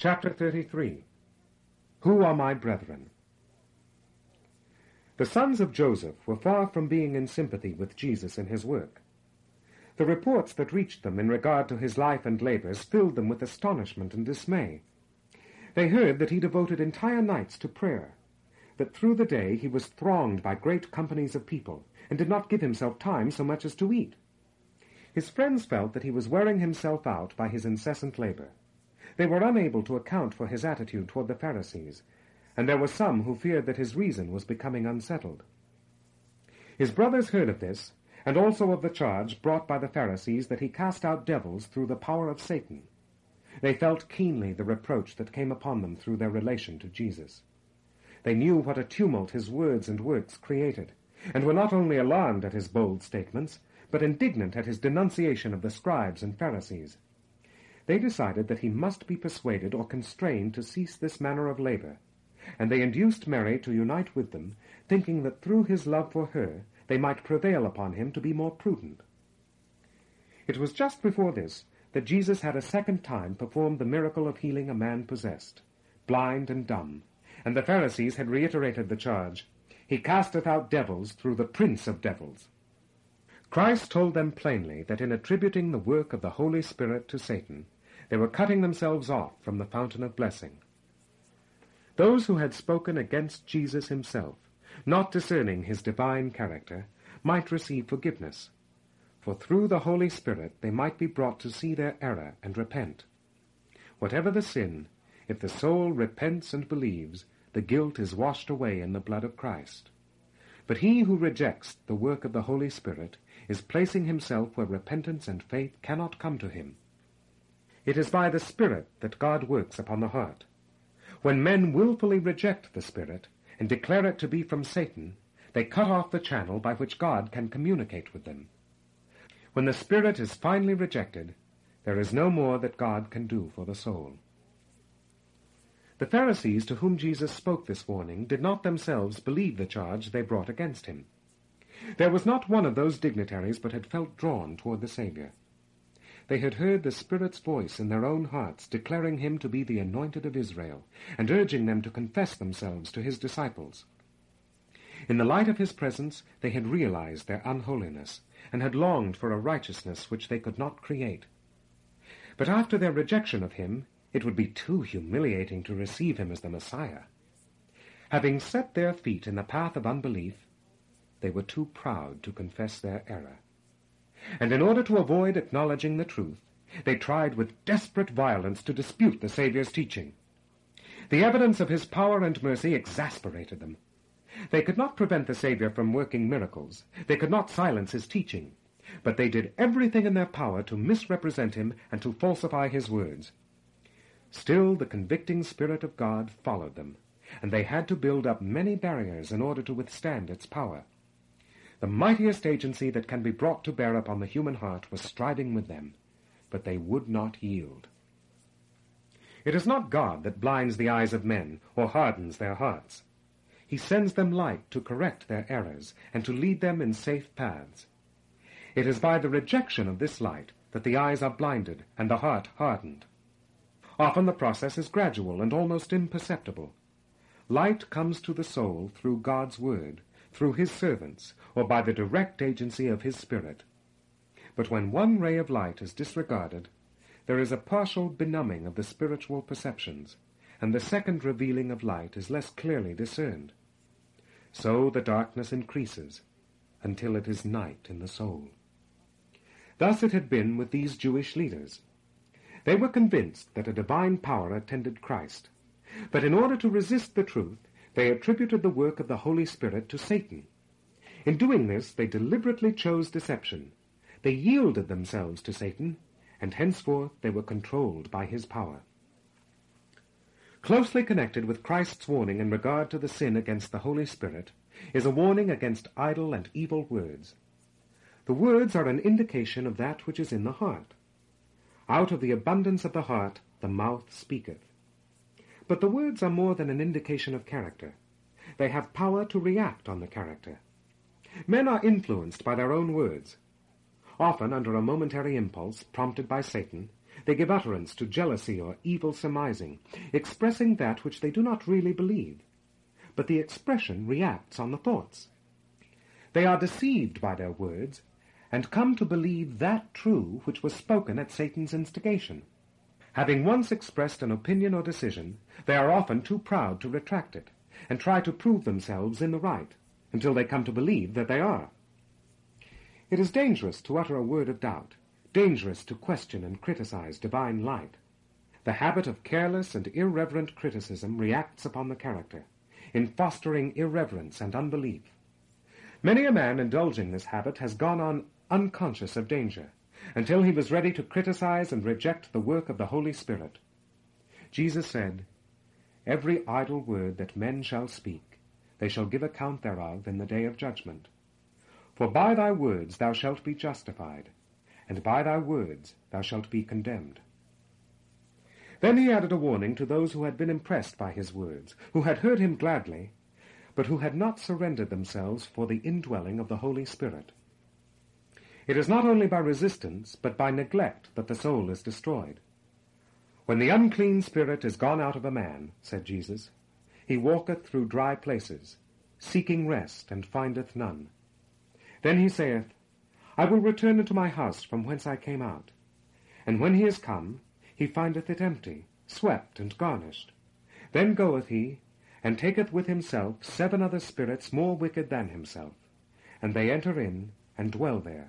Chapter 33. Who are my brethren? The sons of Joseph were far from being in sympathy with Jesus in his work. The reports that reached them in regard to his life and labors filled them with astonishment and dismay. They heard that he devoted entire nights to prayer, that through the day he was thronged by great companies of people, and did not give himself time so much as to eat. His friends felt that he was wearing himself out by his incessant labor. They were unable to account for his attitude toward the Pharisees, and there were some who feared that his reason was becoming unsettled. His brothers heard of this, and also of the charge brought by the Pharisees that he cast out devils through the power of Satan. They felt keenly the reproach that came upon them through their relation to Jesus. They knew what a tumult his words and works created, and were not only alarmed at his bold statements, but indignant at his denunciation of the scribes and Pharisees. They decided that he must be persuaded or constrained to cease this manner of labor, and they induced Mary to unite with them, thinking that through his love for her they might prevail upon him to be more prudent. It was just before this that Jesus had a second time performed the miracle of healing a man possessed, blind and dumb, and the Pharisees had reiterated the charge, "He casteth out devils through the prince of devils." Christ told them plainly that in attributing the work of the Holy Spirit to Satan, they were cutting themselves off from the fountain of blessing. Those who had spoken against Jesus himself, not discerning his divine character, might receive forgiveness, for through the Holy Spirit they might be brought to see their error and repent. Whatever the sin, if the soul repents and believes, the guilt is washed away in the blood of Christ. But he who rejects the work of the Holy Spirit is placing himself where repentance and faith cannot come to him. It is by the Spirit that God works upon the heart. When men willfully reject the Spirit and declare it to be from Satan, they cut off the channel by which God can communicate with them. When the Spirit is finally rejected, there is no more that God can do for the soul. The Pharisees to whom Jesus spoke this warning did not themselves believe the charge they brought against him. There was not one of those dignitaries but had felt drawn toward the Savior. They had heard the Spirit's voice in their own hearts declaring him to be the anointed of Israel, and urging them to confess themselves to his disciples. In the light of his presence they had realized their unholiness, and had longed for a righteousness which they could not create. But after their rejection of him, it would be too humiliating to receive him as the Messiah. Having set their feet in the path of unbelief, they were too proud to confess their error. And in order to avoid acknowledging the truth, they tried with desperate violence to dispute the Saviour's teaching. The evidence of his power and mercy exasperated them. They could not prevent the Savior from working miracles. They could not silence his teaching. But they did everything in their power to misrepresent him and to falsify his words. Still, the convicting Spirit of God followed them, and they had to build up many barriers in order to withstand its power. The mightiest agency that can be brought to bear upon the human heart was striving with them, but they would not yield. It is not God that blinds the eyes of men or hardens their hearts. He sends them light to correct their errors and to lead them in safe paths. It is by the rejection of this light that the eyes are blinded and the heart hardened. Often the process is gradual and almost imperceptible. Light comes to the soul through God's word, through his servants, or by the direct agency of his Spirit. But when one ray of light is disregarded, there is a partial benumbing of the spiritual perceptions, and the second revealing of light is less clearly discerned. So the darkness increases, until it is night in the soul. Thus it had been with these Jewish leaders. They were convinced that a divine power attended Christ, but in order to resist the truth, they attributed the work of the Holy Spirit to Satan. In doing this, they deliberately chose deception. They yielded themselves to Satan, and henceforth they were controlled by his power. Closely connected with Christ's warning in regard to the sin against the Holy Spirit is a warning against idle and evil words. The words are an indication of that which is in the heart. Out of the abundance of the heart the mouth speaketh. But the words are more than an indication of character. They have power to react on the character. Men are influenced by their own words. Often, under a momentary impulse, prompted by Satan, They give utterance to jealousy or evil surmising, expressing that which they do not really believe, but the expression reacts on the thoughts. They are deceived by their words, and come to believe that true which was spoken at Satan's instigation. Having once expressed an opinion or decision, they are often too proud to retract it, and try to prove themselves in the right, until they come to believe that they are. It is dangerous to utter a word of doubt, dangerous to question and criticize divine light. The habit of careless and irreverent criticism reacts upon the character, in fostering irreverence and unbelief. Many a man indulging this habit has gone on unconscious of danger, until he was ready to criticize and reject the work of the Holy Spirit. Jesus said, "Every idle word that men shall speak, they shall give account thereof in the day of judgment. For by thy words thou shalt be justified, and by thy words thou shalt be condemned." Then he added a warning to those who had been impressed by his words, who had heard him gladly, but who had not surrendered themselves for the indwelling of the Holy Spirit. It is not only by resistance, but by neglect that the soul is destroyed. "When the unclean spirit is gone out of a man," said Jesus, "he walketh through dry places, seeking rest, and findeth none. Then he saith, I will return into my house from whence I came out. And when he is come, he findeth it empty, swept, and garnished. Then goeth he, and taketh with himself 7 other spirits more wicked than himself, and they enter in, and dwell there."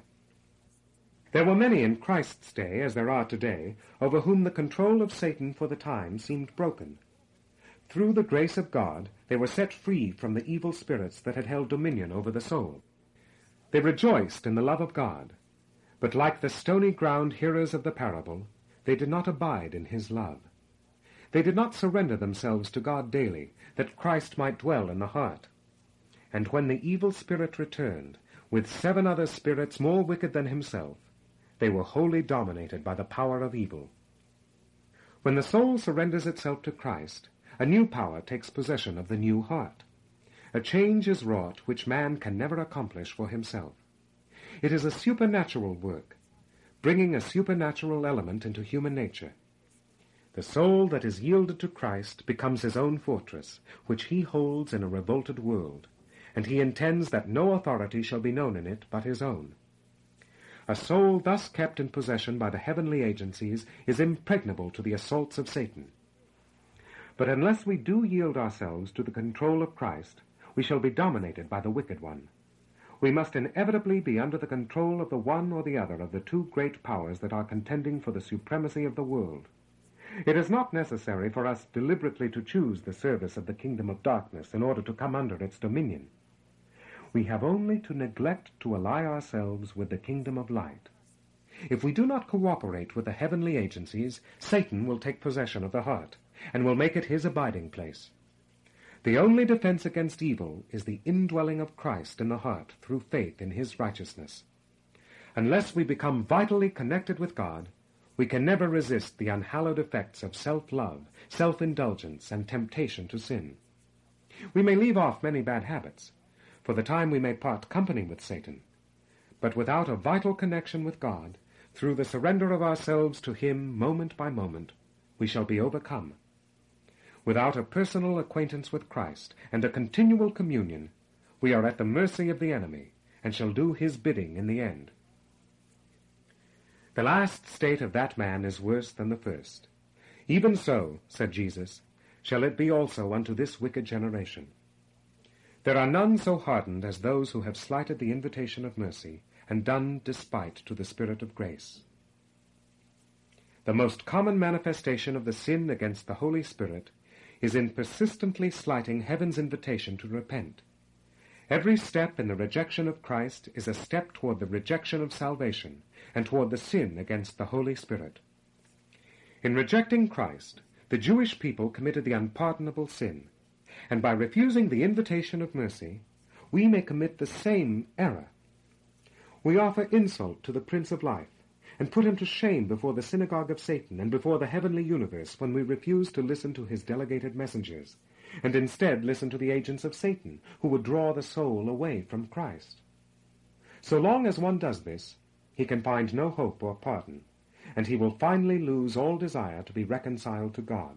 There were many in Christ's day, as there are today, over whom the control of Satan for the time seemed broken. Through the grace of God, they were set free from the evil spirits that had held dominion over the soul. They rejoiced in the love of God, but like the stony ground hearers of the parable, they did not abide in his love. They did not surrender themselves to God daily, that Christ might dwell in the heart. And when the evil spirit returned, with 7 other spirits more wicked than himself, they were wholly dominated by the power of evil. When the soul surrenders itself to Christ, a new power takes possession of the new heart. A change is wrought which man can never accomplish for himself. It is a supernatural work, bringing a supernatural element into human nature. The soul that is yielded to Christ becomes his own fortress, which he holds in a revolted world, and he intends that no authority shall be known in it but his own. A soul thus kept in possession by the heavenly agencies is impregnable to the assaults of Satan. But unless we do yield ourselves to the control of Christ, we shall be dominated by the wicked one. We must inevitably be under the control of the one or the other of the 2 great powers that are contending for the supremacy of the world. It is not necessary for us deliberately to choose the service of the kingdom of darkness in order to come under its dominion. We have only to neglect to ally ourselves with the kingdom of light. If we do not cooperate with the heavenly agencies, Satan will take possession of the heart, and will make it his abiding place. The only defense against evil is the indwelling of Christ in the heart through faith in his righteousness. Unless we become vitally connected with God, we can never resist the unhallowed effects of self-love, self-indulgence, and temptation to sin. We may leave off many bad habits. For the time we may part company with Satan. But without a vital connection with God, through the surrender of ourselves to him moment by moment, we shall be overcome. Without a personal acquaintance with Christ and a continual communion, we are at the mercy of the enemy, and shall do his bidding in the end. The last state of that man is worse than the first. Even so, said Jesus, shall it be also unto this wicked generation. There are none so hardened as those who have slighted the invitation of mercy and done despite to the Spirit of grace. The most common manifestation of the sin against the Holy Spirit is in persistently slighting heaven's invitation to repent. Every step in the rejection of Christ is a step toward the rejection of salvation and toward the sin against the Holy Spirit. In rejecting Christ, the Jewish people committed the unpardonable sin, and by refusing the invitation of mercy, we may commit the same error. We offer insult to the Prince of Life, and put him to shame before the synagogue of Satan and before the heavenly universe when we refuse to listen to his delegated messengers, and instead listen to the agents of Satan, who would draw the soul away from Christ. So long as one does this, he can find no hope or pardon, and he will finally lose all desire to be reconciled to God.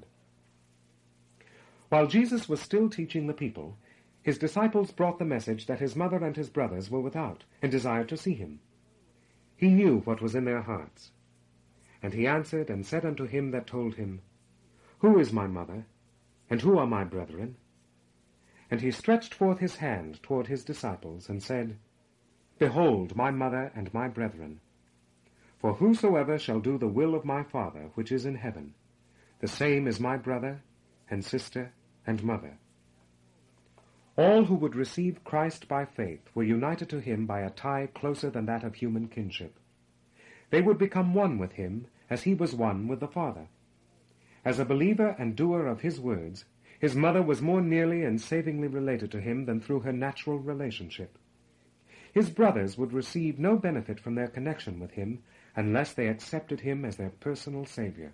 While Jesus was still teaching the people, his disciples brought the message that his mother and his brothers were without, and desired to see him. He knew what was in their hearts. And he answered and said unto him that told him, Who is my mother, and who are my brethren? And he stretched forth his hand toward his disciples, and said, Behold my mother and my brethren. For whosoever shall do the will of my Father which is in heaven, the same is my brother, and sister, and mother. All who would receive Christ by faith were united to him by a tie closer than that of human kinship. They would become one with him as he was one with the Father. As a believer and doer of his words, his mother was more nearly and savingly related to him than through her natural relationship. His brothers would receive no benefit from their connection with him unless they accepted him as their personal Savior.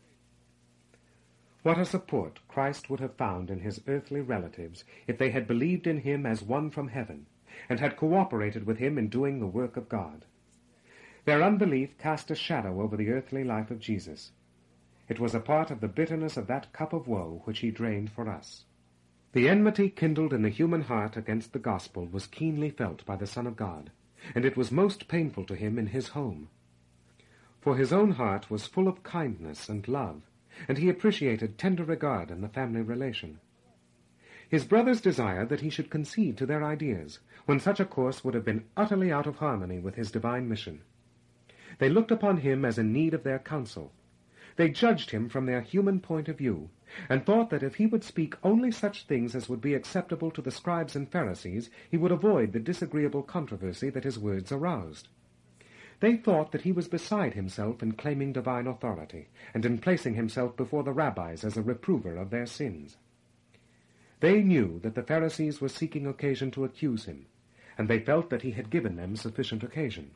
What a support Christ would have found in his earthly relatives if they had believed in him as one from heaven, and had cooperated with him in doing the work of God. Their unbelief cast a shadow over the earthly life of Jesus. It was a part of the bitterness of that cup of woe which he drained for us. The enmity kindled in the human heart against the gospel was keenly felt by the Son of God, and it was most painful to him in his home. For his own heart was full of kindness and love, and he appreciated tender regard in the family relation. His brothers desired that he should concede to their ideas, when such a course would have been utterly out of harmony with his divine mission. They looked upon him as in need of their counsel. They judged him from their human point of view, and thought that if he would speak only such things as would be acceptable to the scribes and Pharisees, he would avoid the disagreeable controversy that his words aroused. They thought that he was beside himself in claiming divine authority, and in placing himself before the rabbis as a reprover of their sins. They knew that the Pharisees were seeking occasion to accuse him, and they felt that he had given them sufficient occasion.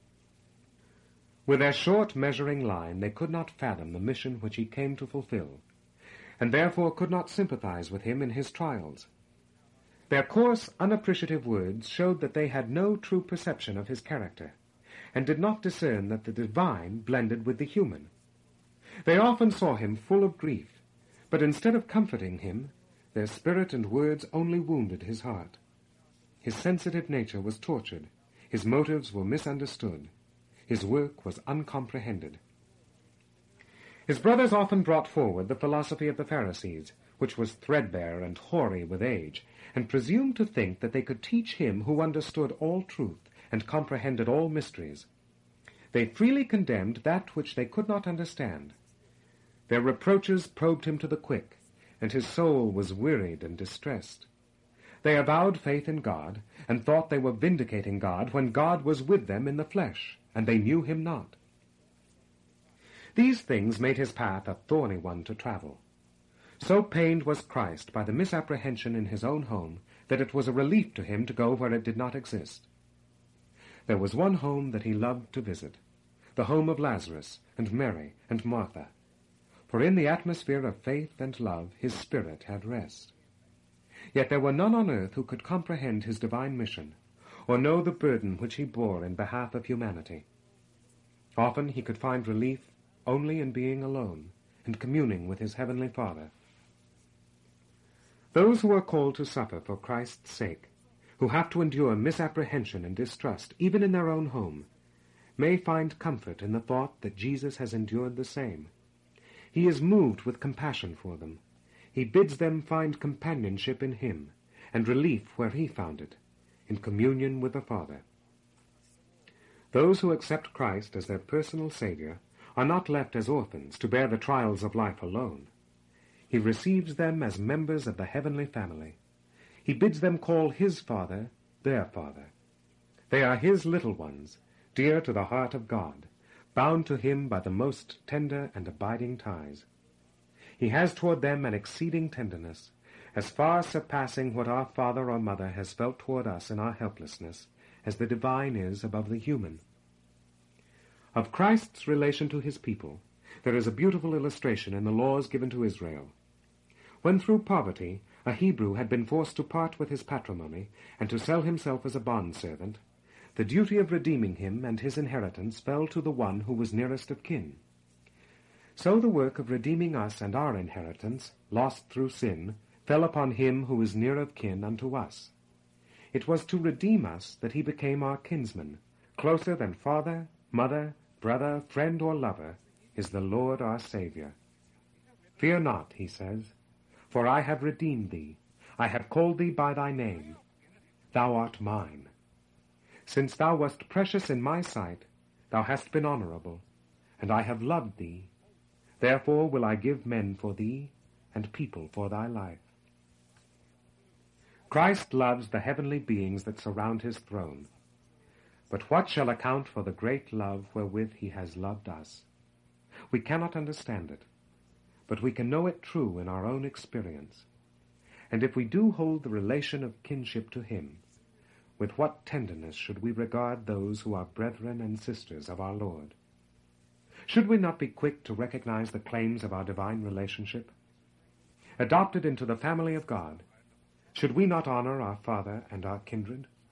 With their short measuring line they could not fathom the mission which he came to fulfill, and therefore could not sympathize with him in his trials. Their coarse, unappreciative words showed that they had no true perception of his character, and did not discern that the divine blended with the human. They often saw him full of grief, but instead of comforting him, their spirit and words only wounded his heart. His sensitive nature was tortured, his motives were misunderstood, his work was uncomprehended. His brothers often brought forward the philosophy of the Pharisees, which was threadbare and hoary with age, and presumed to think that they could teach him who understood all truth and comprehended all mysteries. They freely condemned that which they could not understand. Their reproaches probed him to the quick, and his soul was wearied and distressed. They avowed faith in God, and thought they were vindicating God when God was with them in the flesh, and they knew him not. These things made his path a thorny one to travel. So pained was Christ by the misapprehension in his own home that it was a relief to him to go where it did not exist. There was one home that he loved to visit, the home of Lazarus and Mary and Martha, for in the atmosphere of faith and love his spirit had rest. Yet there were none on earth who could comprehend his divine mission, or know the burden which he bore in behalf of humanity. Often he could find relief only in being alone and communing with his heavenly Father. Those who are called to suffer for Christ's sake, who have to endure misapprehension and distrust even in their own home, may find comfort in the thought that Jesus has endured the same. He is moved with compassion for them. He bids them find companionship in him, and relief where he found it, in communion with the Father. Those who accept Christ as their personal Savior are not left as orphans to bear the trials of life alone. He receives them as members of the heavenly family. He bids them call his Father their Father. They are his little ones, dear to the heart of God, bound to him by the most tender and abiding ties. He has toward them an exceeding tenderness, as far surpassing what our father or mother has felt toward us in our helplessness, as the divine is above the human. Of Christ's relation to his people, there is a beautiful illustration in the laws given to Israel. When through poverty a Hebrew had been forced to part with his patrimony and to sell himself as a bondservant, the duty of redeeming him and his inheritance fell to the one who was nearest of kin. So the work of redeeming us and our inheritance, lost through sin, fell upon him who is near of kin unto us. It was to redeem us that he became our kinsman. Closer than father, mother, brother, friend, or lover is the Lord our Saviour. Fear not, he says, for I have redeemed thee. I have called thee by thy name. Thou art mine. Since thou wast precious in my sight, thou hast been honorable, and I have loved thee. Therefore will I give men for thee, and people for thy life. Christ loves the heavenly beings that surround his throne. But what shall account for the great love wherewith he has loved us? We cannot understand it, but we can know it true in our own experience. And if we do hold the relation of kinship to him, with what tenderness should we regard those who are brethren and sisters of our Lord? Should we not be quick to recognize the claims of our divine relationship? Adopted into the family of God, should we not honor our Father and our kindred?